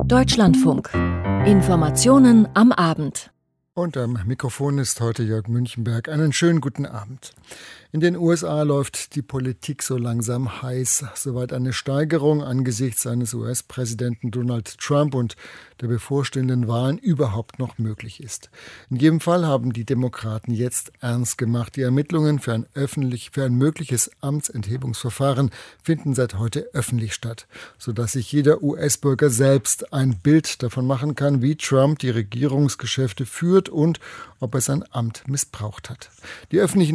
Deutschlandfunk. Informationen am Abend. Und am Mikrofon ist heute Jörg Münchenberg. Einen schönen guten Abend. In den USA läuft die Politik so langsam heiß, soweit eine Steigerung angesichts eines US-Präsidenten Donald Trump und der bevorstehenden Wahlen überhaupt noch möglich ist. In jedem Fall haben die Demokraten jetzt ernst gemacht. Die Ermittlungen für ein mögliches Amtsenthebungsverfahren finden seit heute öffentlich statt, sodass sich jeder US-Bürger selbst ein Bild davon machen kann, wie Trump die Regierungsgeschäfte führt und ob er sein Amt missbraucht hat. Die öffentlichen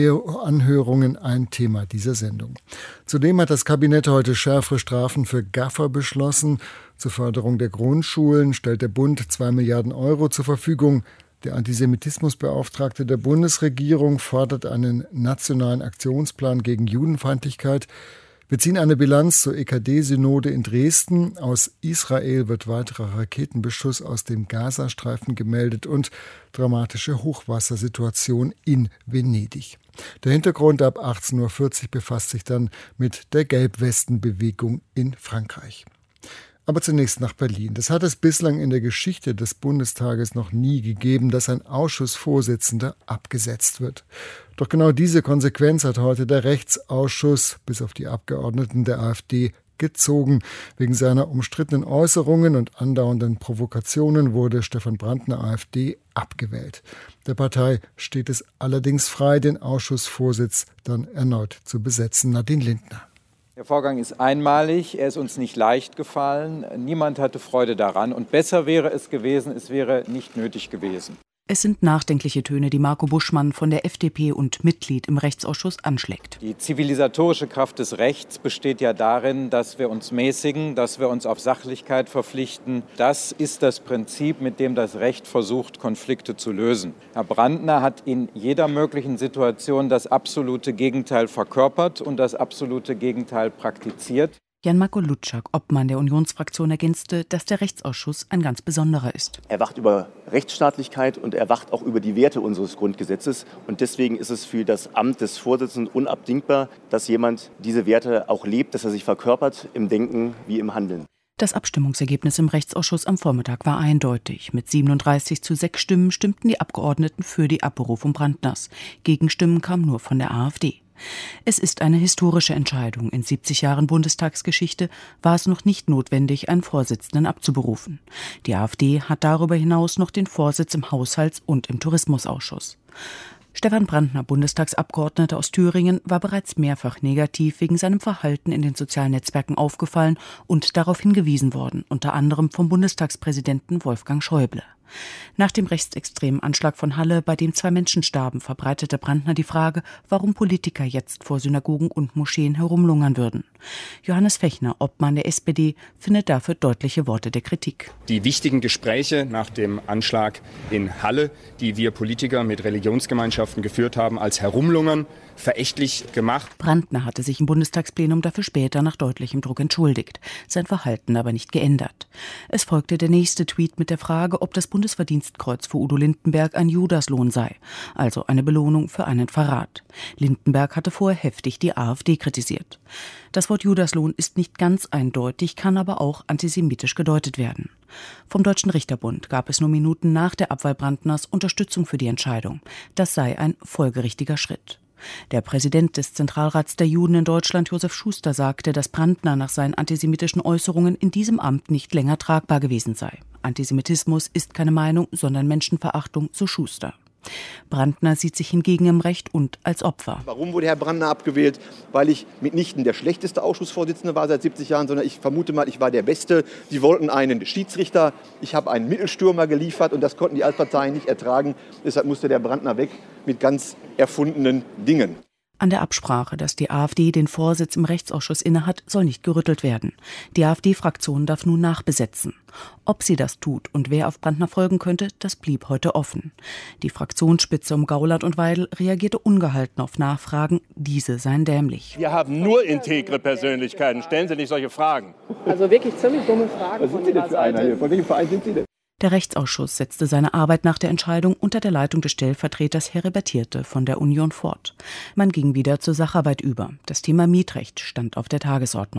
Anhörungen ein Thema dieser Sendung. Zudem hat das Kabinett heute schärfere Strafen für Gaffer beschlossen. Zur Förderung der Grundschulen stellt der Bund 2 Milliarden Euro zur Verfügung. Der Antisemitismusbeauftragte der Bundesregierung fordert einen nationalen Aktionsplan gegen Judenfeindlichkeit. Wir ziehen eine Bilanz zur EKD-Synode in Dresden. Aus Israel wird weiterer Raketenbeschuss aus dem Gazastreifen gemeldet und dramatische Hochwassersituation in Venedig. Der Hintergrund ab 18.40 Uhr befasst sich dann mit der Gelbwestenbewegung in Frankreich. Aber zunächst nach Berlin. Das hat es bislang in der Geschichte des Bundestages noch nie gegeben, dass ein Ausschussvorsitzender abgesetzt wird. Doch genau diese Konsequenz hat heute der Rechtsausschuss, bis auf die Abgeordneten der AfD, gezogen. Wegen seiner umstrittenen Äußerungen und andauernden Provokationen wurde Stefan Brandner, AfD, abgewählt. Der Partei steht es allerdings frei, den Ausschussvorsitz dann erneut zu besetzen. Nadine Lindner. Der Vorgang ist einmalig, er ist uns nicht leicht gefallen, niemand hatte Freude daran und besser wäre es gewesen, es wäre nicht nötig gewesen. Es sind nachdenkliche Töne, die Marco Buschmann von der FDP und Mitglied im Rechtsausschuss anschlägt. Die zivilisatorische Kraft des Rechts besteht ja darin, dass wir uns mäßigen, dass wir uns auf Sachlichkeit verpflichten. Das ist das Prinzip, mit dem das Recht versucht, Konflikte zu lösen. Herr Brandner hat in jeder möglichen Situation das absolute Gegenteil verkörpert und das absolute Gegenteil praktiziert. Jan-Marco Lutschak, Obmann der Unionsfraktion, ergänzte, dass der Rechtsausschuss ein ganz besonderer ist. Er wacht über Rechtsstaatlichkeit und er wacht auch über die Werte unseres Grundgesetzes. Und deswegen ist es für das Amt des Vorsitzenden unabdingbar, dass jemand diese Werte auch lebt, dass er sich verkörpert im Denken wie im Handeln. Das Abstimmungsergebnis im Rechtsausschuss am Vormittag war eindeutig. Mit 37:6 Stimmen stimmten die Abgeordneten für die Abberufung Brandners. Gegenstimmen kamen nur von der AfD. Es ist eine historische Entscheidung. In 70 Jahren Bundestagsgeschichte war es noch nicht notwendig, einen Vorsitzenden abzuberufen. Die AfD hat darüber hinaus noch den Vorsitz im Haushalts- und im Tourismusausschuss. Stefan Brandner, Bundestagsabgeordneter aus Thüringen, war bereits mehrfach negativ wegen seinem Verhalten in den sozialen Netzwerken aufgefallen und darauf hingewiesen worden, unter anderem vom Bundestagspräsidenten Wolfgang Schäuble. Nach dem rechtsextremen Anschlag von Halle, bei dem 2 Menschen starben, verbreitete Brandner die Frage, warum Politiker jetzt vor Synagogen und Moscheen herumlungern würden. Johannes Fechner, Obmann der SPD, findet dafür deutliche Worte der Kritik. Die wichtigen Gespräche nach dem Anschlag in Halle, die wir Politiker mit Religionsgemeinschaften geführt haben, als Herumlungern verächtlich gemacht. Brandner hatte sich im Bundestagsplenum dafür später nach deutlichem Druck entschuldigt, sein Verhalten aber nicht geändert. Es folgte der nächste Tweet mit der Frage, ob das Bundesverdienstkreuz für Udo Lindenberg ein Judaslohn sei, also eine Belohnung für einen Verrat. Lindenberg hatte vorher heftig die AfD kritisiert. Das Wort Judaslohn ist nicht ganz eindeutig, kann aber auch antisemitisch gedeutet werden. Vom Deutschen Richterbund gab es nur Minuten nach der Abwahl Brandners Unterstützung für die Entscheidung. Das sei ein folgerichtiger Schritt. Der Präsident des Zentralrats der Juden in Deutschland, Josef Schuster, sagte, dass Brandner nach seinen antisemitischen Äußerungen in diesem Amt nicht länger tragbar gewesen sei. Antisemitismus ist keine Meinung, sondern Menschenverachtung, so Schuster. Brandner sieht sich hingegen im Recht und als Opfer. Warum wurde Herr Brandner abgewählt? Weil ich mitnichten der schlechteste Ausschussvorsitzende war seit 70 Jahren, sondern ich vermute mal, ich war der Beste. Sie wollten einen Schiedsrichter, ich habe einen Mittelstürmer geliefert und das konnten die Altparteien nicht ertragen. Deshalb musste der Brandner weg mit ganz erfundenen Dingen. An der Absprache, dass die AfD den Vorsitz im Rechtsausschuss innehat, soll nicht gerüttelt werden. Die AfD-Fraktion darf nun nachbesetzen. Ob sie das tut und wer auf Brandner folgen könnte, das blieb heute offen. Die Fraktionsspitze um Gauland und Weidel reagierte ungehalten auf Nachfragen, diese seien dämlich. Wir haben nur integre Persönlichkeiten. Stellen Sie nicht solche Fragen. Also wirklich ziemlich dumme Fragen. Was sind Sie denn für einer hier? Von welchem Verein sind Sie denn? Der Rechtsausschuss setzte seine Arbeit nach der Entscheidung unter der Leitung des Stellvertreters Heribert Hirte von der Union fort. Man ging wieder zur Sacharbeit über. Das Thema Mietrecht stand auf der Tagesordnung.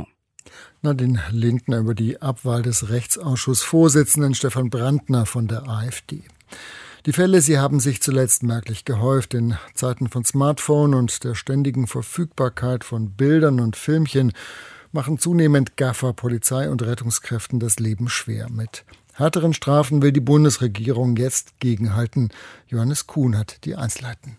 Nadine Lindner über die Abwahl des Rechtsausschussvorsitzenden Stefan Brandner von der AfD. Die Fälle, sie haben sich zuletzt merklich gehäuft. In Zeiten von Smartphone und der ständigen Verfügbarkeit von Bildern und Filmchen machen zunehmend Gaffer, Polizei und Rettungskräften das Leben schwer. Mit härteren Strafen will die Bundesregierung jetzt gegenhalten. Johannes Kuhn hat die Einzelheiten.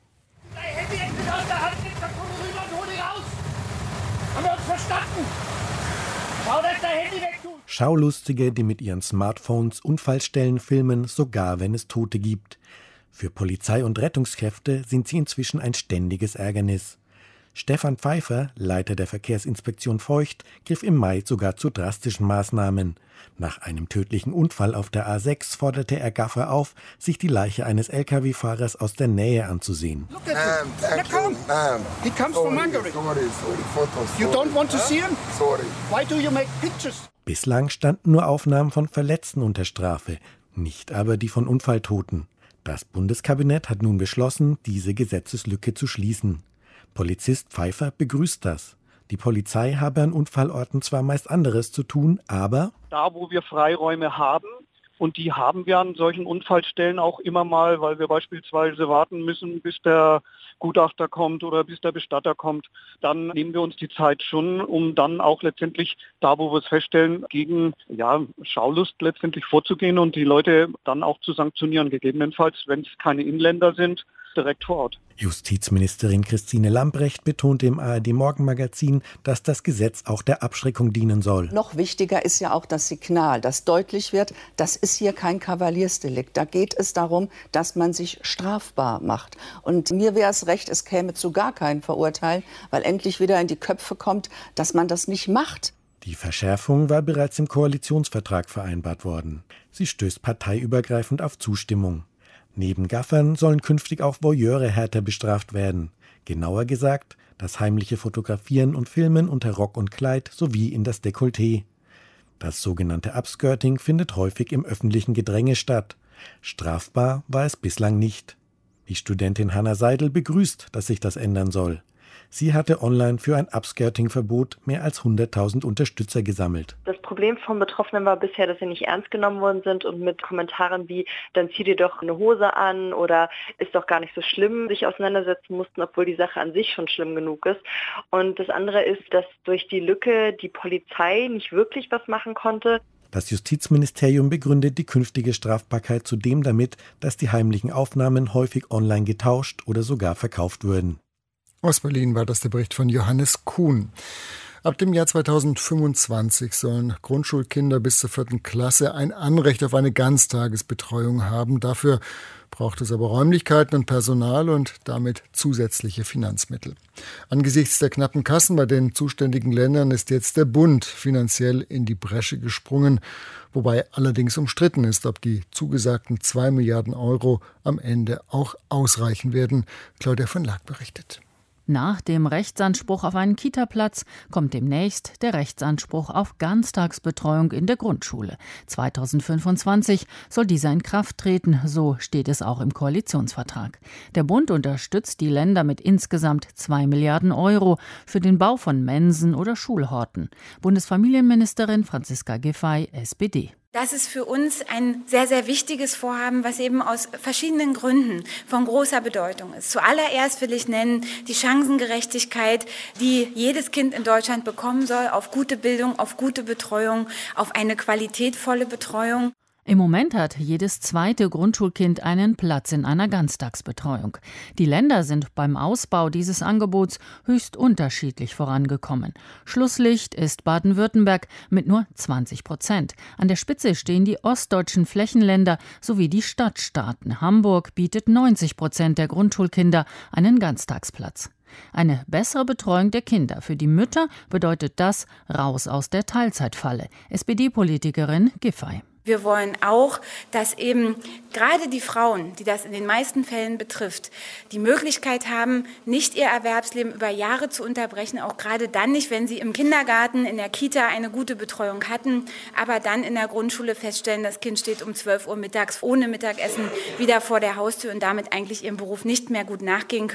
Schaulustige, die mit ihren Smartphones Unfallstellen filmen, sogar wenn es Tote gibt. Für Polizei und Rettungskräfte sind sie inzwischen ein ständiges Ärgernis. Stefan Pfeiffer, Leiter der Verkehrsinspektion Feucht, griff im Mai sogar zu drastischen Maßnahmen. Nach einem tödlichen Unfall auf der A6 forderte er Gaffer auf, sich die Leiche eines Lkw-Fahrers aus der Nähe anzusehen. Bislang standen nur Aufnahmen von Verletzten unter Strafe, nicht aber die von Unfalltoten. Das Bundeskabinett hat nun beschlossen, diese Gesetzeslücke zu schließen. Polizist Pfeiffer begrüßt das. Die Polizei habe an Unfallorten zwar meist anderes zu tun, aber da, wo wir Freiräume haben, und die haben wir an solchen Unfallstellen auch immer mal, weil wir beispielsweise warten müssen, bis der Gutachter kommt oder bis der Bestatter kommt, dann nehmen wir uns die Zeit schon, um dann auch letztendlich da, wo wir es feststellen, gegen Schaulust letztendlich vorzugehen und die Leute dann auch zu sanktionieren, gegebenenfalls, wenn es keine Inländer sind, direkt vor Ort. Justizministerin Christine Lambrecht betonte im ARD-Morgenmagazin, dass das Gesetz auch der Abschreckung dienen soll. Noch wichtiger ist ja auch das Signal, dass deutlich wird, das ist hier kein Kavaliersdelikt. Da geht es darum, dass man sich strafbar macht. Und mir wäre es recht, es käme zu gar keinem Verurteilen, weil endlich wieder in die Köpfe kommt, dass man das nicht macht. Die Verschärfung war bereits im Koalitionsvertrag vereinbart worden. Sie stößt parteiübergreifend auf Zustimmung. Neben Gaffern sollen künftig auch Voyeure härter bestraft werden. Genauer gesagt, das heimliche Fotografieren und Filmen unter Rock und Kleid sowie in das Dekolleté. Das sogenannte Upskirting findet häufig im öffentlichen Gedränge statt. Strafbar war es bislang nicht. Die Studentin Hanna Seidel begrüßt, dass sich das ändern soll. Sie hatte online für ein Upskirting-Verbot mehr als 100.000 Unterstützer gesammelt. Das Problem von Betroffenen war bisher, dass sie nicht ernst genommen worden sind und mit Kommentaren wie, dann zieh dir doch eine Hose an oder ist doch gar nicht so schlimm, sich auseinandersetzen mussten, obwohl die Sache an sich schon schlimm genug ist. Und das andere ist, dass durch die Lücke die Polizei nicht wirklich was machen konnte. Das Justizministerium begründet die künftige Strafbarkeit zudem damit, dass die heimlichen Aufnahmen häufig online getauscht oder sogar verkauft würden. Aus Berlin war das der Bericht von Johannes Kuhn. Ab dem Jahr 2025 sollen Grundschulkinder bis zur 4. Klasse ein Anrecht auf eine Ganztagesbetreuung haben. Dafür braucht es aber Räumlichkeiten und Personal und damit zusätzliche Finanzmittel. Angesichts der knappen Kassen bei den zuständigen Ländern ist jetzt der Bund finanziell in die Bresche gesprungen, wobei allerdings umstritten ist, ob die zugesagten 2 Milliarden Euro am Ende auch ausreichen werden. Claudia von Laak berichtet. Nach dem Rechtsanspruch auf einen Kitaplatz kommt demnächst der Rechtsanspruch auf Ganztagsbetreuung in der Grundschule. 2025 soll dieser in Kraft treten, so steht es auch im Koalitionsvertrag. Der Bund unterstützt die Länder mit insgesamt 2 Milliarden Euro für den Bau von Mensen oder Schulhorten. Bundesfamilienministerin Franziska Giffey, SPD. Das ist für uns ein sehr, sehr wichtiges Vorhaben, was eben aus verschiedenen Gründen von großer Bedeutung ist. Zuallererst will ich nennen die Chancengerechtigkeit, die jedes Kind in Deutschland bekommen soll, auf gute Bildung, auf gute Betreuung, auf eine qualitätvolle Betreuung. Im Moment hat jedes zweite Grundschulkind einen Platz in einer Ganztagsbetreuung. Die Länder sind beim Ausbau dieses Angebots höchst unterschiedlich vorangekommen. Schlusslicht ist Baden-Württemberg mit nur 20%. An der Spitze stehen die ostdeutschen Flächenländer sowie die Stadtstaaten. Hamburg bietet 90% der Grundschulkinder einen Ganztagsplatz. Eine bessere Betreuung der Kinder. Für die Mütter bedeutet das raus aus der Teilzeitfalle. SPD-Politikerin Giffey. Wir wollen auch, dass eben gerade die Frauen, die das in den meisten Fällen betrifft, die Möglichkeit haben, nicht ihr Erwerbsleben über Jahre zu unterbrechen, auch gerade dann nicht, wenn sie im Kindergarten, in der Kita eine gute Betreuung hatten, aber dann in der Grundschule feststellen, das Kind steht um 12 Uhr mittags ohne Mittagessen wieder vor der Haustür und damit eigentlich ihrem Beruf nicht mehr gut nachgehen können.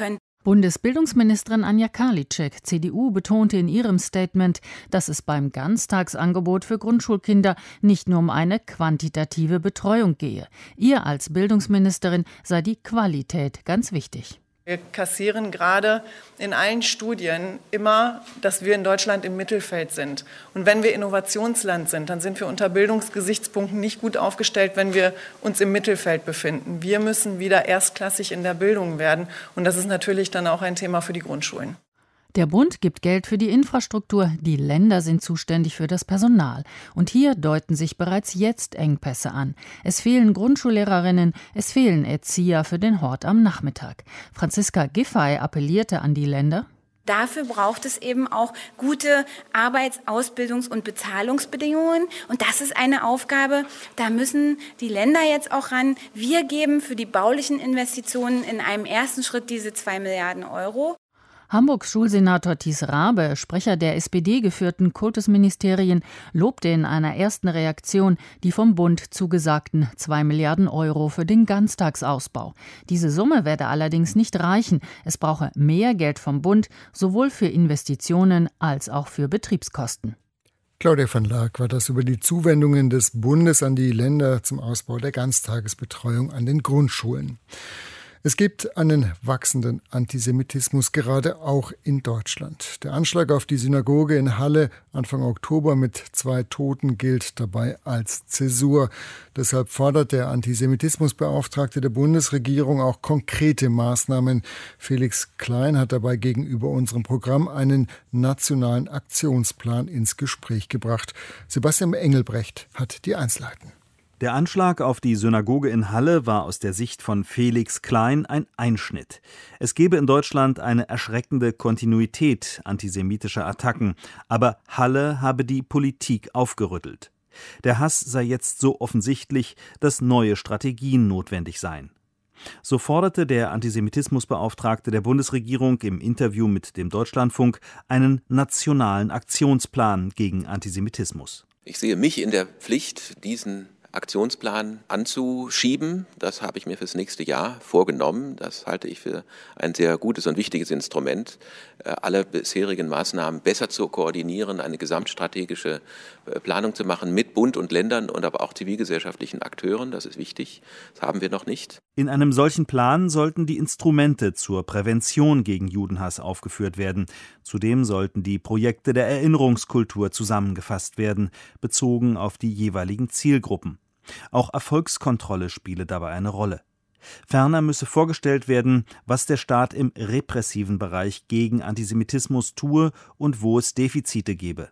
Bundesbildungsministerin Anja Karliczek, CDU, betonte in ihrem Statement, dass es beim Ganztagsangebot für Grundschulkinder nicht nur um eine quantitative Betreuung gehe. Ihr als Bildungsministerin sei die Qualität ganz wichtig. Wir kassieren gerade in allen Studien immer, dass wir in Deutschland im Mittelfeld sind. Und wenn wir Innovationsland sind, dann sind wir unter Bildungsgesichtspunkten nicht gut aufgestellt, wenn wir uns im Mittelfeld befinden. Wir müssen wieder erstklassig in der Bildung werden. Und das ist natürlich dann auch ein Thema für die Grundschulen. Der Bund gibt Geld für die Infrastruktur, die Länder sind zuständig für das Personal. Und hier deuten sich bereits jetzt Engpässe an. Es fehlen Grundschullehrerinnen, es fehlen Erzieher für den Hort am Nachmittag. Franziska Giffey appellierte an die Länder. Dafür braucht es eben auch gute Arbeits-, Ausbildungs- und Bezahlungsbedingungen. Und das ist eine Aufgabe, da müssen die Länder jetzt auch ran. Wir geben für die baulichen Investitionen in einem ersten Schritt diese 2 Milliarden Euro. Hamburgs Schulsenator Thies Rabe, Sprecher der SPD-geführten Kultusministerien, lobte in einer ersten Reaktion die vom Bund zugesagten 2 Milliarden Euro für den Ganztagsausbau. Diese Summe werde allerdings nicht reichen. Es brauche mehr Geld vom Bund, sowohl für Investitionen als auch für Betriebskosten. Claudia van Laak war das über die Zuwendungen des Bundes an die Länder zum Ausbau der Ganztagesbetreuung an den Grundschulen. Es gibt einen wachsenden Antisemitismus, gerade auch in Deutschland. Der Anschlag auf die Synagoge in Halle Anfang Oktober mit 2 Toten gilt dabei als Zäsur. Deshalb fordert der Antisemitismusbeauftragte der Bundesregierung auch konkrete Maßnahmen. Felix Klein hat dabei gegenüber unserem Programm einen nationalen Aktionsplan ins Gespräch gebracht. Sebastian Engelbrecht hat die Einzelheiten. Der Anschlag auf die Synagoge in Halle war aus der Sicht von Felix Klein ein Einschnitt. Es gebe in Deutschland eine erschreckende Kontinuität antisemitischer Attacken, aber Halle habe die Politik aufgerüttelt. Der Hass sei jetzt so offensichtlich, dass neue Strategien notwendig seien. So forderte der Antisemitismusbeauftragte der Bundesregierung im Interview mit dem Deutschlandfunk einen nationalen Aktionsplan gegen Antisemitismus. Ich sehe mich in der Pflicht, diesen Aktionsplan anzuschieben. Das habe ich mir fürs nächste Jahr vorgenommen. Das halte ich für ein sehr gutes und wichtiges Instrument, alle bisherigen Maßnahmen besser zu koordinieren, eine gesamtstrategische Planung zu machen mit Bund und Ländern und aber auch zivilgesellschaftlichen Akteuren. Das ist wichtig. Das haben wir noch nicht. In einem solchen Plan sollten die Instrumente zur Prävention gegen Judenhass aufgeführt werden. Zudem sollten die Projekte der Erinnerungskultur zusammengefasst werden, bezogen auf die jeweiligen Zielgruppen. Auch Erfolgskontrolle spiele dabei eine Rolle. Ferner müsse vorgestellt werden, was der Staat im repressiven Bereich gegen Antisemitismus tue und wo es Defizite gebe.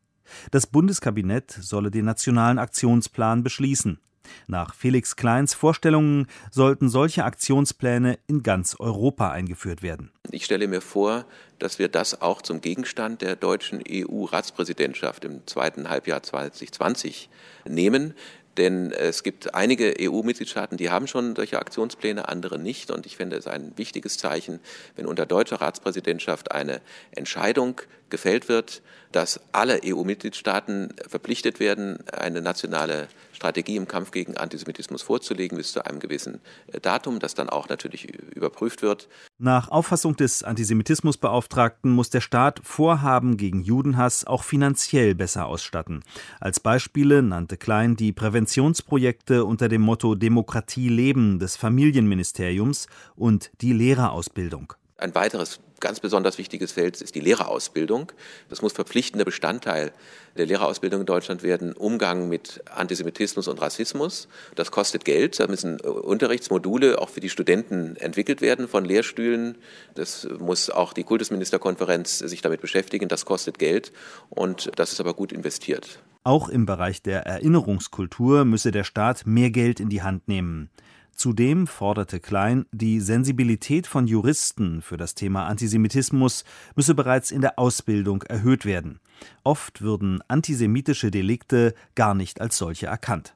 Das Bundeskabinett solle den nationalen Aktionsplan beschließen. Nach Felix Kleins Vorstellungen sollten solche Aktionspläne in ganz Europa eingeführt werden. Ich stelle mir vor, dass wir das auch zum Gegenstand der deutschen EU-Ratspräsidentschaft im zweiten Halbjahr 2020 nehmen. Denn es gibt einige EU-Mitgliedstaaten, die haben schon solche Aktionspläne, andere nicht. Und ich finde es ein wichtiges Zeichen, wenn unter deutscher Ratspräsidentschaft eine Entscheidung gefällt wird, dass alle EU-Mitgliedstaaten verpflichtet werden, eine nationale Strategie im Kampf gegen Antisemitismus vorzulegen bis zu einem gewissen Datum, das dann auch natürlich überprüft wird. Nach Auffassung des Antisemitismusbeauftragten muss der Staat Vorhaben gegen Judenhass auch finanziell besser ausstatten. Als Beispiele nannte Klein die Präventionsprojekte unter dem Motto Demokratie leben des Familienministeriums und die Lehrerausbildung. Ein weiteres ganz besonders wichtiges Feld ist die Lehrerausbildung. Das muss verpflichtender Bestandteil der Lehrerausbildung in Deutschland werden. Umgang mit Antisemitismus und Rassismus. Das kostet Geld. Da müssen Unterrichtsmodule auch für die Studenten entwickelt werden von Lehrstühlen. Das muss auch die Kultusministerkonferenz sich damit beschäftigen. Das kostet Geld und das ist aber gut investiert. Auch im Bereich der Erinnerungskultur müsse der Staat mehr Geld in die Hand nehmen. Zudem forderte Klein, die Sensibilität von Juristen für das Thema Antisemitismus müsse bereits in der Ausbildung erhöht werden. Oft würden antisemitische Delikte gar nicht als solche erkannt.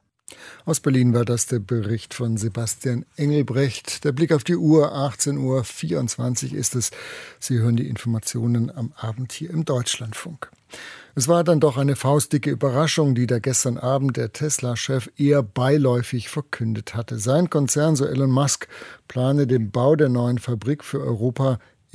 Aus Berlin war das der Bericht von Sebastian Engelbrecht. Der Blick auf die Uhr, 18:24 Uhr ist es. Sie hören die Informationen am Abend hier im Deutschlandfunk. Es war dann doch eine faustdicke Überraschung, die da gestern Abend der Tesla-Chef eher beiläufig verkündet hatte. Sein Konzern, so Elon Musk, plane den Bau der neuen Fabrik für Europa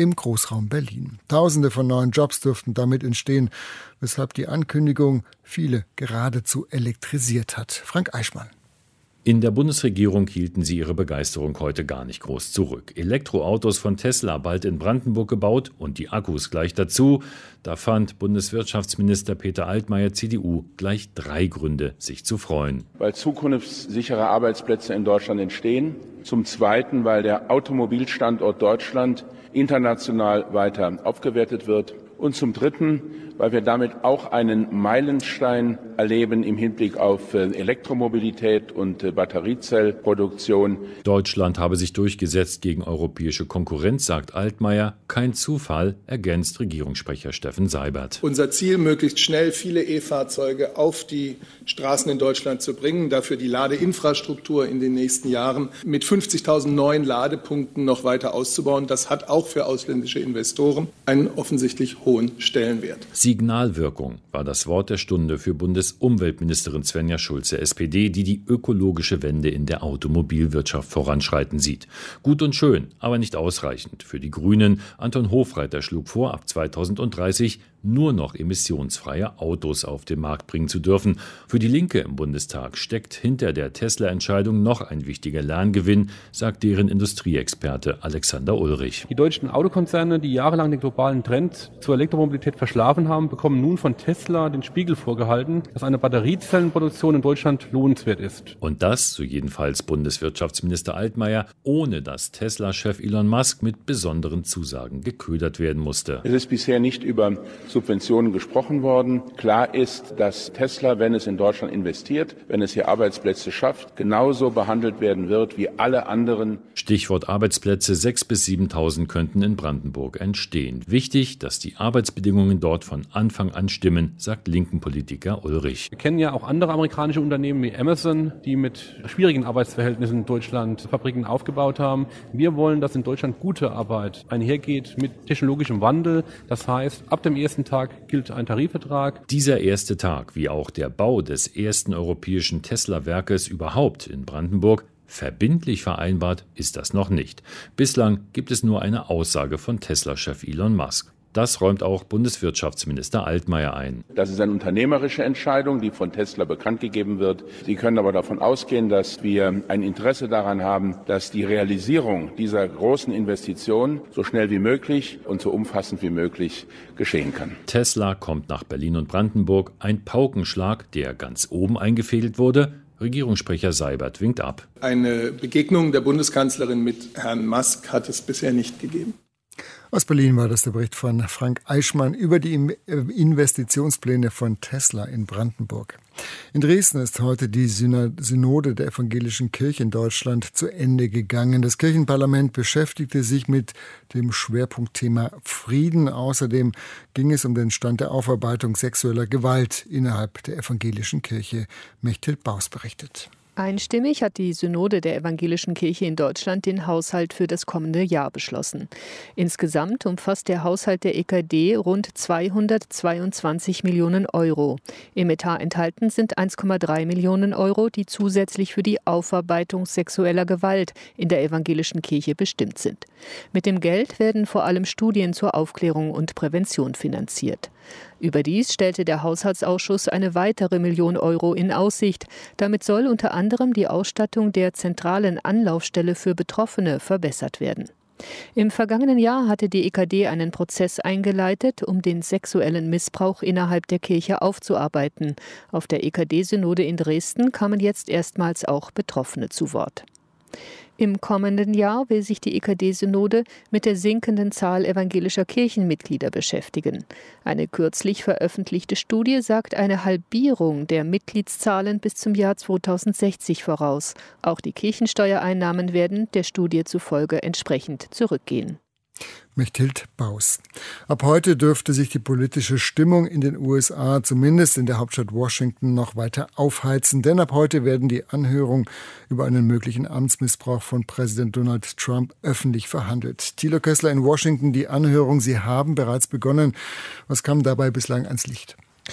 im Großraum Berlin. Tausende von neuen Jobs dürften damit entstehen, weshalb die Ankündigung viele geradezu elektrisiert hat. Frank Eichmann. In der Bundesregierung hielten sie ihre Begeisterung heute gar nicht groß zurück. Elektroautos von Tesla bald in Brandenburg gebaut und die Akkus gleich dazu. Da fand Bundeswirtschaftsminister Peter Altmaier, CDU, gleich 3 Gründe, sich zu freuen. Weil zukunftssichere Arbeitsplätze in Deutschland entstehen. Zum Zweiten, weil der Automobilstandort Deutschland international weiter aufgewertet wird. Und zum Dritten, weil wir damit auch einen Meilenstein erleben im Hinblick auf Elektromobilität und Batteriezellproduktion. Deutschland habe sich durchgesetzt gegen europäische Konkurrenz, sagt Altmaier. Kein Zufall, ergänzt Regierungssprecher Steffen Seibert. Unser Ziel, möglichst schnell viele E-Fahrzeuge auf die Straßen in Deutschland zu bringen, dafür die Ladeinfrastruktur in den nächsten Jahren mit 50.000 neuen Ladepunkten noch weiter auszubauen. Das hat auch für ausländische Investoren einen offensichtlich hohen Stellenwert. Signalwirkung war das Wort der Stunde für Bundesumweltministerin Svenja Schulze, SPD, die die ökologische Wende in der Automobilwirtschaft voranschreiten sieht. Gut und schön, aber nicht ausreichend. Für die Grünen, Anton Hofreiter schlug vor, ab 2030 nur noch emissionsfreie Autos auf den Markt bringen zu dürfen. Für die Linke im Bundestag steckt hinter der Tesla-Entscheidung noch ein wichtiger Lerngewinn, sagt deren Industrieexperte Alexander Ulrich. Die deutschen Autokonzerne, die jahrelang den globalen Trend zur Elektromobilität verschlafen haben, bekommen nun von Tesla den Spiegel vorgehalten, dass eine Batteriezellenproduktion in Deutschland lohnenswert ist. Und das, so jedenfalls Bundeswirtschaftsminister Altmaier, ohne dass Tesla-Chef Elon Musk mit besonderen Zusagen geködert werden musste. Es ist bisher nicht über Subventionen gesprochen worden. Klar ist, dass Tesla, wenn es in Deutschland investiert, wenn es hier Arbeitsplätze schafft, genauso behandelt werden wird wie alle anderen. Stichwort Arbeitsplätze, 6.000 bis 7.000 könnten in Brandenburg entstehen. Wichtig, dass die Arbeitsbedingungen dort von Anfang an stimmen, sagt linken Politiker Ulrich. Wir kennen ja auch andere amerikanische Unternehmen wie Amazon, die mit schwierigen Arbeitsverhältnissen in Deutschland Fabriken aufgebaut haben. Wir wollen, dass in Deutschland gute Arbeit einhergeht mit technologischem Wandel. Das heißt, ab dem ersten Tag gilt ein Tarifvertrag. Dieser erste Tag, wie auch der Bau des ersten europäischen Tesla-Werkes überhaupt in Brandenburg, verbindlich vereinbart ist das noch nicht. Bislang gibt es nur eine Aussage von Tesla-Chef Elon Musk. Das räumt auch Bundeswirtschaftsminister Altmaier ein. Das ist eine unternehmerische Entscheidung, die von Tesla bekannt gegeben wird. Sie können aber davon ausgehen, dass wir ein Interesse daran haben, dass die Realisierung dieser großen Investition so schnell wie möglich und so umfassend wie möglich geschehen kann. Tesla kommt nach Berlin und Brandenburg. Ein Paukenschlag, der ganz oben eingefädelt wurde. Regierungssprecher Seibert winkt ab. Eine Begegnung der Bundeskanzlerin mit Herrn Musk hat es bisher nicht gegeben. Aus Berlin war das der Bericht von Frank Eichmann über die Investitionspläne von Tesla in Brandenburg. In Dresden ist heute die Synode der Evangelischen Kirche in Deutschland zu Ende gegangen. Das Kirchenparlament beschäftigte sich mit dem Schwerpunktthema Frieden. Außerdem ging es um den Stand der Aufarbeitung sexueller Gewalt innerhalb der Evangelischen Kirche. Mechthild Baus berichtet. Einstimmig hat die Synode der Evangelischen Kirche in Deutschland den Haushalt für das kommende Jahr beschlossen. Insgesamt umfasst der Haushalt der EKD rund 222 Millionen Euro. Im Etat enthalten sind 1,3 Millionen Euro, die zusätzlich für die Aufarbeitung sexueller Gewalt in der Evangelischen Kirche bestimmt sind. Mit dem Geld werden vor allem Studien zur Aufklärung und Prävention finanziert. Überdies stellte der Haushaltsausschuss eine weitere Million Euro in Aussicht. Damit soll unter anderem die Ausstattung der zentralen Anlaufstelle für Betroffene verbessert werden. Im vergangenen Jahr hatte die EKD einen Prozess eingeleitet, um den sexuellen Missbrauch innerhalb der Kirche aufzuarbeiten. Auf der EKD-Synode in Dresden kamen jetzt erstmals auch Betroffene zu Wort. Im kommenden Jahr will sich die EKD-Synode mit der sinkenden Zahl evangelischer Kirchenmitglieder beschäftigen. Eine kürzlich veröffentlichte Studie sagt eine Halbierung der Mitgliedszahlen bis zum Jahr 2060 voraus. Auch die Kirchensteuereinnahmen werden der Studie zufolge entsprechend zurückgehen. Mechthild Baus. Ab heute dürfte sich die politische Stimmung in den USA, zumindest in der Hauptstadt Washington, noch weiter aufheizen. Denn ab heute werden die Anhörungen über einen möglichen Amtsmissbrauch von Präsident Donald Trump öffentlich verhandelt. Thilo Kessler in Washington, die Anhörung, Sie haben bereits begonnen. Was kam dabei bislang ans Licht?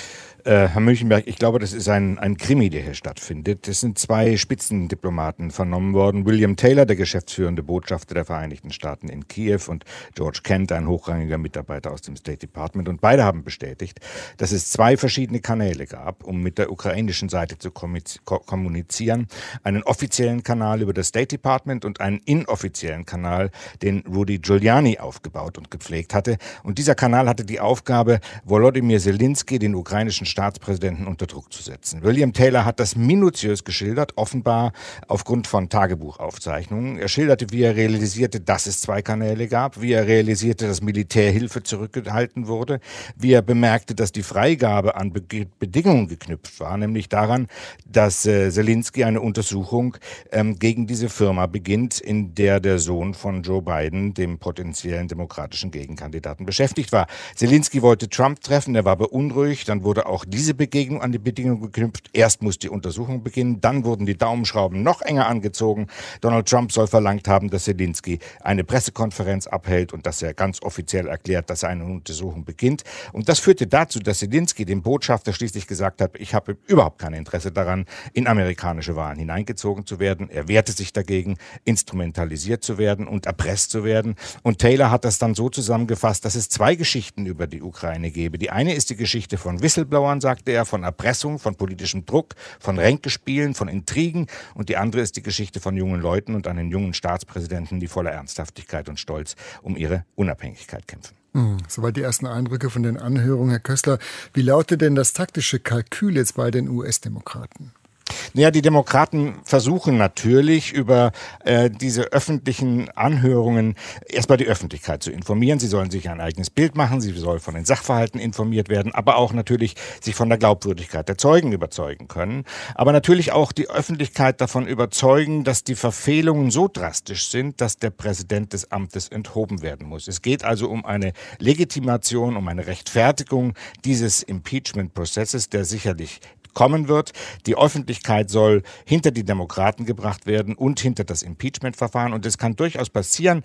Herr Münchenberg, ich glaube, das ist ein Krimi, der hier stattfindet. Es sind 2 Spitzendiplomaten vernommen worden. William Taylor, der geschäftsführende Botschafter der Vereinigten Staaten in Kiew, und George Kent, ein hochrangiger Mitarbeiter aus dem State Department. Und beide haben bestätigt, dass es 2 verschiedene Kanäle gab, um mit der ukrainischen Seite zu kommunizieren. Einen offiziellen Kanal über das State Department und einen inoffiziellen Kanal, den Rudy Giuliani aufgebaut und gepflegt hatte. Und dieser Kanal hatte die Aufgabe, Volodymyr Zelensky, den ukrainischen Staatspräsidenten, unter Druck zu setzen. William Taylor hat das minutiös geschildert, offenbar aufgrund von Tagebuchaufzeichnungen. Er schilderte, wie er realisierte, dass es 2 Kanäle gab, wie er realisierte, dass Militärhilfe zurückgehalten wurde, wie er bemerkte, dass die Freigabe an Bedingungen geknüpft war, nämlich daran, dass Zelensky eine Untersuchung gegen diese Firma beginnt, in der der Sohn von Joe Biden, dem potenziellen demokratischen Gegenkandidaten, beschäftigt war. Zelensky wollte Trump treffen, er war beunruhigt, dann wurde auch diese Begegnung an die Bedingungen geknüpft. Erst muss die Untersuchung beginnen, dann wurden die Daumenschrauben noch enger angezogen. Donald Trump soll verlangt haben, dass Zelensky eine Pressekonferenz abhält und dass er ganz offiziell erklärt, dass eine Untersuchung beginnt. Und das führte dazu, dass Zelensky dem Botschafter schließlich gesagt hat, ich habe überhaupt kein Interesse daran, in amerikanische Wahlen hineingezogen zu werden. Er wehrte sich dagegen, instrumentalisiert zu werden und erpresst zu werden. Und Taylor hat das dann so zusammengefasst, dass es 2 Geschichten über die Ukraine gebe. Die eine ist die Geschichte von Whistleblowern, sagte er, von Erpressung, von politischem Druck, von Ränkespielen, von Intrigen. Und die andere ist die Geschichte von jungen Leuten und einen jungen Staatspräsidenten, die voller Ernsthaftigkeit und Stolz um ihre Unabhängigkeit kämpfen. Soweit die ersten Eindrücke von den Anhörungen. Herr Köstler, wie lautet denn das taktische Kalkül jetzt bei den US-Demokraten? Ja, die Demokraten versuchen natürlich über diese öffentlichen Anhörungen erstmal die Öffentlichkeit zu informieren. Sie sollen sich ein eigenes Bild machen, sie sollen von den Sachverhalten informiert werden, aber auch natürlich sich von der Glaubwürdigkeit der Zeugen überzeugen können. Aber natürlich auch die Öffentlichkeit davon überzeugen, dass die Verfehlungen so drastisch sind, dass der Präsident des Amtes enthoben werden muss. Es geht also um eine Legitimation, um eine Rechtfertigung dieses Impeachment-Prozesses, der sicherlich kommen wird. Die Öffentlichkeit soll hinter die Demokraten gebracht werden und hinter das Impeachment-Verfahren. Und es kann durchaus passieren,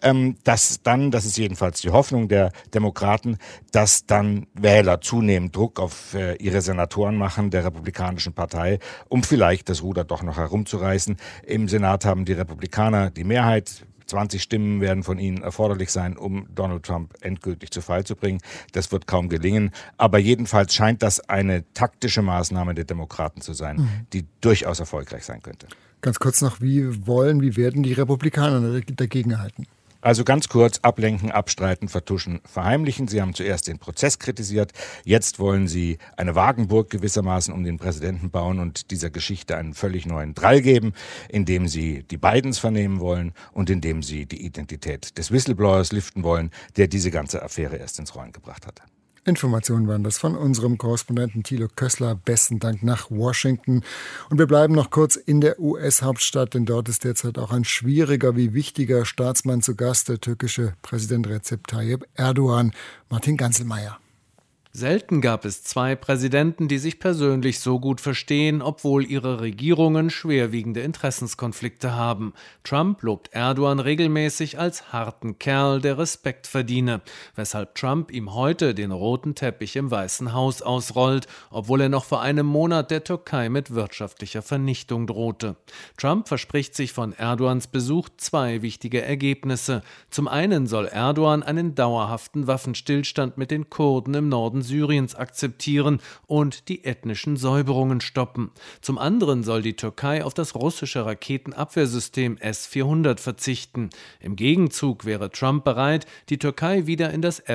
dass dann, das ist jedenfalls die Hoffnung der Demokraten, dass dann Wähler zunehmend Druck auf ihre Senatoren machen, der Republikanischen Partei, um vielleicht das Ruder doch noch herumzureißen. Im Senat haben die Republikaner die Mehrheit. 20 Stimmen werden von ihnen erforderlich sein, um Donald Trump endgültig zu Fall zu bringen. Das wird kaum gelingen. Aber jedenfalls scheint das eine taktische Maßnahme der Demokraten zu sein, die durchaus erfolgreich sein könnte. Ganz kurz noch, wie werden die Republikaner dagegenhalten? Also ganz kurz, ablenken, abstreiten, vertuschen, verheimlichen. Sie haben zuerst den Prozess kritisiert. Jetzt wollen Sie eine Wagenburg gewissermaßen um den Präsidenten bauen und dieser Geschichte einen völlig neuen Drall geben, indem Sie die Bidens vernehmen wollen und indem Sie die Identität des Whistleblowers lüften wollen, der diese ganze Affäre erst ins Rollen gebracht hatte. Informationen waren das von unserem Korrespondenten Thilo Kössler. Besten Dank nach Washington. Und wir bleiben noch kurz in der US-Hauptstadt, denn dort ist derzeit auch ein schwieriger wie wichtiger Staatsmann zu Gast, der türkische Präsident Recep Tayyip Erdogan. Martin Ganzelmeier. Selten gab es 2 Präsidenten, die sich persönlich so gut verstehen, obwohl ihre Regierungen schwerwiegende Interessenskonflikte haben. Trump lobt Erdogan regelmäßig als harten Kerl, der Respekt verdiene, weshalb Trump ihm heute den roten Teppich im Weißen Haus ausrollt, obwohl er noch vor einem Monat der Türkei mit wirtschaftlicher Vernichtung drohte. Trump verspricht sich von Erdogans Besuch 2 wichtige Ergebnisse. Zum einen soll Erdogan einen dauerhaften Waffenstillstand mit den Kurden im Norden Syriens akzeptieren und die ethnischen Säuberungen stoppen. Zum anderen soll die Türkei auf das russische Raketenabwehrsystem S-400 verzichten. Im Gegenzug wäre Trump bereit, die Türkei wieder in das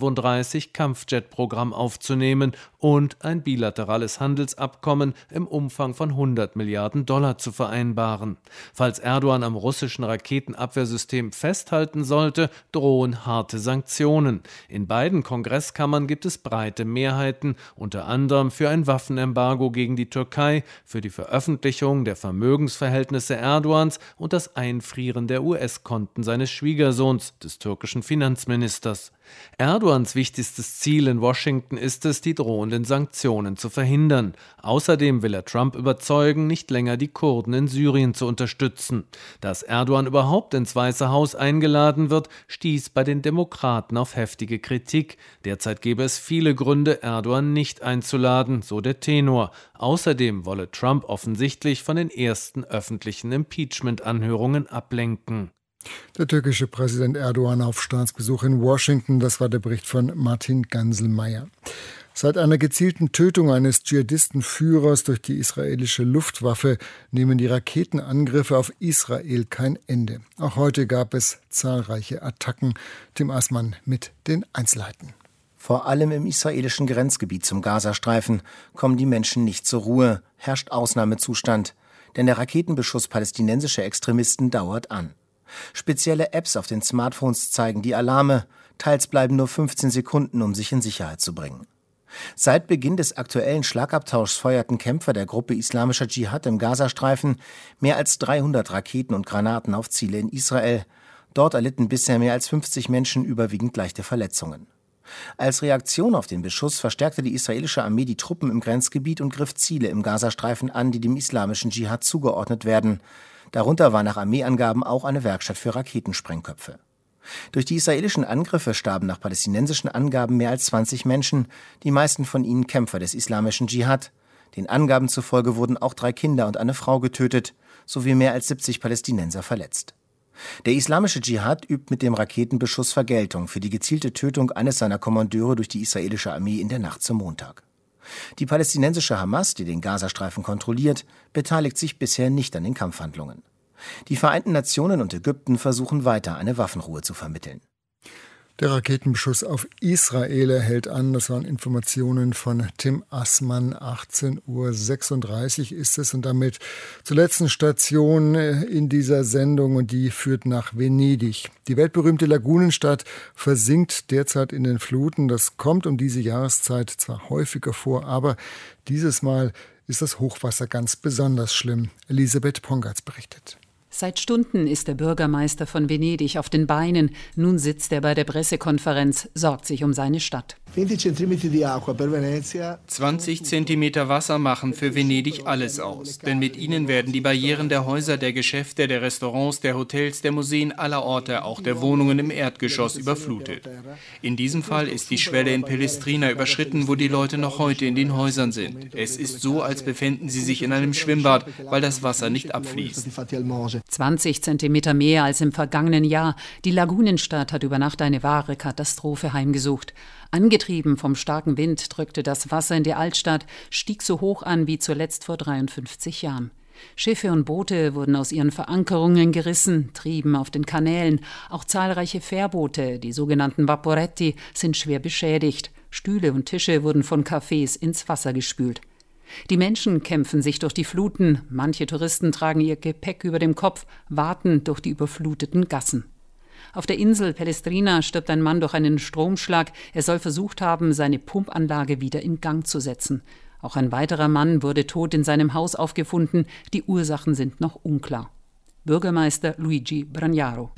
F-35-Kampfjet-Programm aufzunehmen und ein bilaterales Handelsabkommen im Umfang von $100 Milliarden zu vereinbaren. Falls Erdogan am russischen Raketenabwehrsystem festhalten sollte, drohen harte Sanktionen. In beiden Kongresskammern gibt es breite Mehrheiten, unter anderem für ein Waffenembargo gegen die Türkei, für die Veröffentlichung der Vermögensverhältnisse Erdogans und das Einfrieren der US-Konten seines Schwiegersohns, des türkischen Finanzministers. Erdogans wichtigstes Ziel in Washington ist es, die drohenden Sanktionen zu verhindern. Außerdem will er Trump überzeugen, nicht länger die Kurden in Syrien zu unterstützen. Dass Erdogan überhaupt ins Weiße Haus eingeladen wird, stieß bei den Demokraten auf heftige Kritik. Derzeit gäbe es viele Gründe, Erdogan nicht einzuladen, so der Tenor. Außerdem wolle Trump offensichtlich von den ersten öffentlichen Impeachment-Anhörungen ablenken. Der türkische Präsident Erdogan auf Staatsbesuch in Washington, das war der Bericht von Martin Ganselmeier. Seit einer gezielten Tötung eines Dschihadistenführers durch die israelische Luftwaffe nehmen die Raketenangriffe auf Israel kein Ende. Auch heute gab es zahlreiche Attacken. Tim Aßmann mit den Einzelheiten. Vor allem im israelischen Grenzgebiet zum Gazastreifen kommen die Menschen nicht zur Ruhe, herrscht Ausnahmezustand, denn der Raketenbeschuss palästinensischer Extremisten dauert an. Spezielle Apps auf den Smartphones zeigen die Alarme, teils bleiben nur 15 Sekunden, um sich in Sicherheit zu bringen. Seit Beginn des aktuellen Schlagabtauschs feuerten Kämpfer der Gruppe Islamischer Dschihad im Gazastreifen mehr als 300 Raketen und Granaten auf Ziele in Israel. Dort erlitten bisher mehr als 50 Menschen überwiegend leichte Verletzungen. Als Reaktion auf den Beschuss verstärkte die israelische Armee die Truppen im Grenzgebiet und griff Ziele im Gazastreifen an, die dem Islamischen Dschihad zugeordnet werden. Darunter war nach Armeeangaben auch eine Werkstatt für Raketensprengköpfe. Durch die israelischen Angriffe starben nach palästinensischen Angaben mehr als 20 Menschen, die meisten von ihnen Kämpfer des Islamischen Dschihad. Den Angaben zufolge wurden auch 3 Kinder und eine Frau getötet, sowie mehr als 70 Palästinenser verletzt. Der Islamische Dschihad übt mit dem Raketenbeschuss Vergeltung für die gezielte Tötung eines seiner Kommandeure durch die israelische Armee in der Nacht zum Montag. Die palästinensische Hamas, die den Gazastreifen kontrolliert, beteiligt sich bisher nicht an den Kampfhandlungen. Die Vereinten Nationen und Ägypten versuchen weiter, eine Waffenruhe zu vermitteln. Der Raketenbeschuss auf Israel hält an. Das waren Informationen von Tim Aßmann. 18:36 Uhr ist es und damit zur letzten Station in dieser Sendung und die führt nach Venedig. Die weltberühmte Lagunenstadt versinkt derzeit in den Fluten. Das kommt um diese Jahreszeit zwar häufiger vor, aber dieses Mal ist das Hochwasser ganz besonders schlimm. Elisabeth Pongatz berichtet. Seit Stunden ist der Bürgermeister von Venedig auf den Beinen. Nun sitzt er bei der Pressekonferenz, sorgt sich um seine Stadt. 20 Zentimeter Wasser machen für Venedig alles aus. Denn mit ihnen werden die Barrieren der Häuser, der Geschäfte, der Restaurants, der Hotels, der Museen, aller Orte, auch der Wohnungen im Erdgeschoss überflutet. In diesem Fall ist die Schwelle in Palestrina überschritten, wo die Leute noch heute in den Häusern sind. Es ist so, als befänden sie sich in einem Schwimmbad, weil das Wasser nicht abfließt. 20 Zentimeter mehr als im vergangenen Jahr. Die Lagunenstadt hat über Nacht eine wahre Katastrophe heimgesucht. Angetrieben vom starken Wind drückte das Wasser in die Altstadt, stieg so hoch an wie zuletzt vor 53 Jahren. Schiffe und Boote wurden aus ihren Verankerungen gerissen, trieben auf den Kanälen. Auch zahlreiche Fährboote, die sogenannten Vaporetti, sind schwer beschädigt. Stühle und Tische wurden von Cafés ins Wasser gespült. Die Menschen kämpfen sich durch die Fluten. Manche Touristen tragen ihr Gepäck über dem Kopf, warten durch die überfluteten Gassen. Auf der Insel Palestrina stirbt ein Mann durch einen Stromschlag. Er soll versucht haben, seine Pumpanlage wieder in Gang zu setzen. Auch ein weiterer Mann wurde tot in seinem Haus aufgefunden. Die Ursachen sind noch unklar. Bürgermeister Luigi Bragnaro.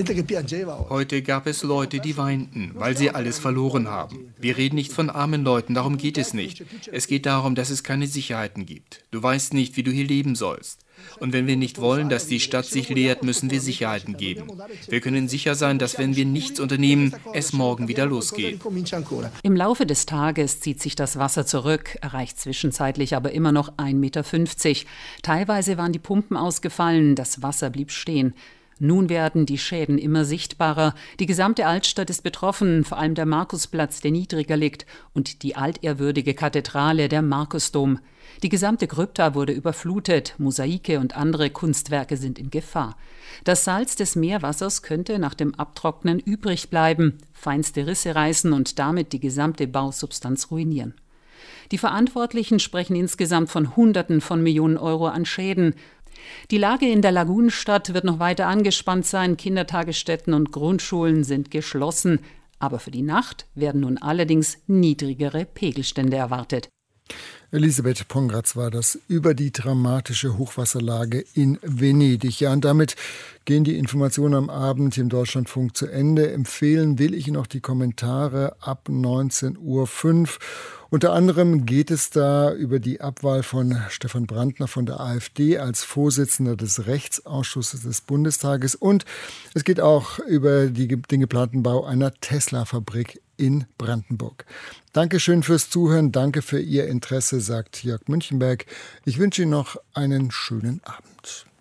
Heute gab es Leute, die weinten, weil sie alles verloren haben. Wir reden nicht von armen Leuten, darum geht es nicht. Es geht darum, dass es keine Sicherheiten gibt. Du weißt nicht, wie du hier leben sollst. Und wenn wir nicht wollen, dass die Stadt sich leert, müssen wir Sicherheiten geben. Wir können sicher sein, dass wenn wir nichts unternehmen, es morgen wieder losgeht. Im Laufe des Tages zieht sich das Wasser zurück, erreicht zwischenzeitlich aber immer noch 1,50 Meter. Teilweise waren die Pumpen ausgefallen, das Wasser blieb stehen. Nun werden die Schäden immer sichtbarer. Die gesamte Altstadt ist betroffen, vor allem der Markusplatz, der niedriger liegt, und die altehrwürdige Kathedrale, der Markusdom. Die gesamte Krypta wurde überflutet, Mosaike und andere Kunstwerke sind in Gefahr. Das Salz des Meerwassers könnte nach dem Abtrocknen übrig bleiben, feinste Risse reißen und damit die gesamte Bausubstanz ruinieren. Die Verantwortlichen sprechen insgesamt von Hunderten von Millionen Euro an Schäden. Die Lage in der Lagunenstadt wird noch weiter angespannt sein. Kindertagesstätten und Grundschulen sind geschlossen. Aber für die Nacht werden nun allerdings niedrigere Pegelstände erwartet. Elisabeth Pongratz war das über die dramatische Hochwasserlage in Venedig. Ja, und damit gehen die Informationen am Abend im Deutschlandfunk zu Ende. Empfehlen will ich noch die Kommentare ab 19:05 Uhr. Unter anderem geht es da über die Abwahl von Stefan Brandner von der AfD als Vorsitzender des Rechtsausschusses des Bundestages. Und es geht auch über den geplanten Bau einer Tesla-Fabrik in Brandenburg. Dankeschön fürs Zuhören, danke für Ihr Interesse, sagt Jörg Münchenberg. Ich wünsche Ihnen noch einen schönen Abend.